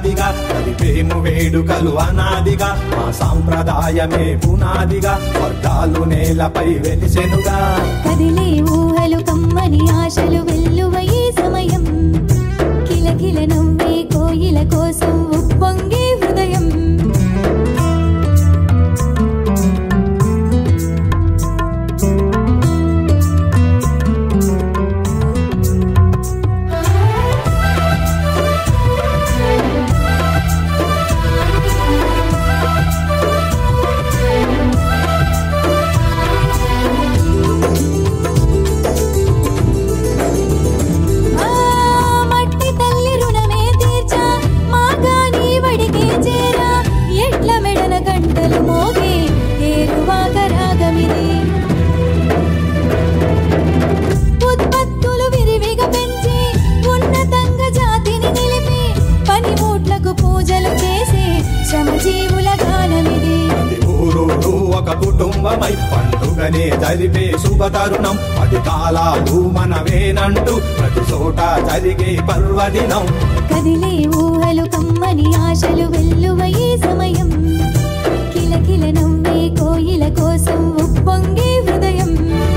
ఏడాదిగా కలిపేము వేడుకలు అనాదిగా మా సాంప్రదాయమే పునాదిగా వర్గాలు నేలపై వెలిసెనుగా కదిలే ఊహలు కమ్మని ఆశలు వెల్లువయే సమయం కిలకిల నవ్వే కోయిల కోసం ఉప్పొంగే హృదయం ఒక కుటుంబమై పండుగనే జరిపే శుభతరుణం 10 కాలాలు మనవేనంటూ ప్రతి చోట జరిగే పర్వదినం కదిలే ఊహలు కమ్మని ఆశలు వెల్లువయే సమయం కిలకిల నవ్వే కోయిల కోసం ఉప్పొంగే హృదయం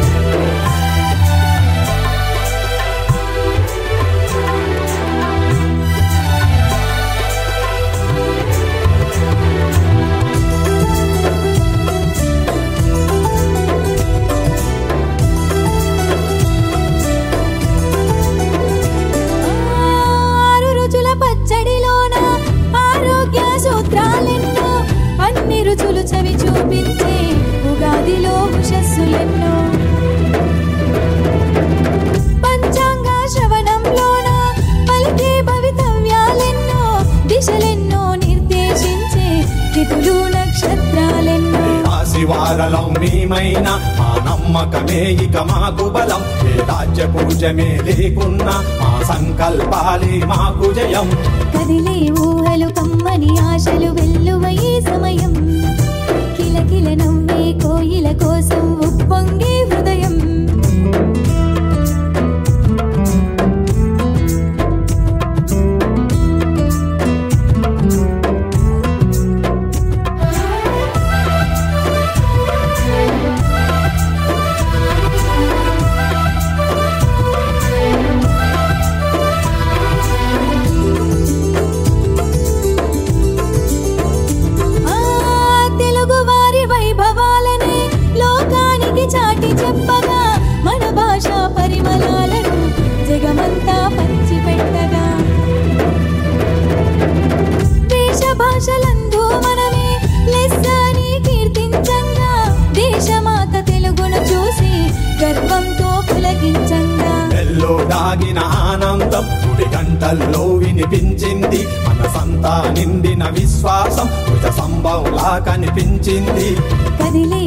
సూత్రాలెన్నో అన్ని రుచులు చవి చూపించే ఉగాదిలో ఉషస్సులెన్నో పంచాంగ శ్రవణంలోన పలికే భవితవ్యాలెన్నో దిశలెన్నో నిర్దేశించే తిథులు నక్షత్రాలెన్నో శివారలం మేమైనా మా నమ్మకమే ఇక మాకు బలం ఏ రాజ్య పూజమే లేకున్నా మా సంకల్పాలే మాకు జయం కదిలే ఊహలు కమ్మని ఆశలు వెల్లువయే సమయం కిలకిల నవ్వే కోయిల కోసం ఉప్పొంగే హృదయం చాటి చెప్పగా మన భాష పరిమళాలను జగమంతా పంచిపెట్టగా దేశ భాషలందు మనమే లెస్సని కీర్తించంగా దేశమాత తెలుగును చూసి గర్వంతో పులకించంగా ఎల్లో దాగిన ఆనందం గుడి గంటల్లో వినిపించింది మనసంతా నిండిన విశ్వాసం కృత సంభవంలా కనిపించింది కదిలే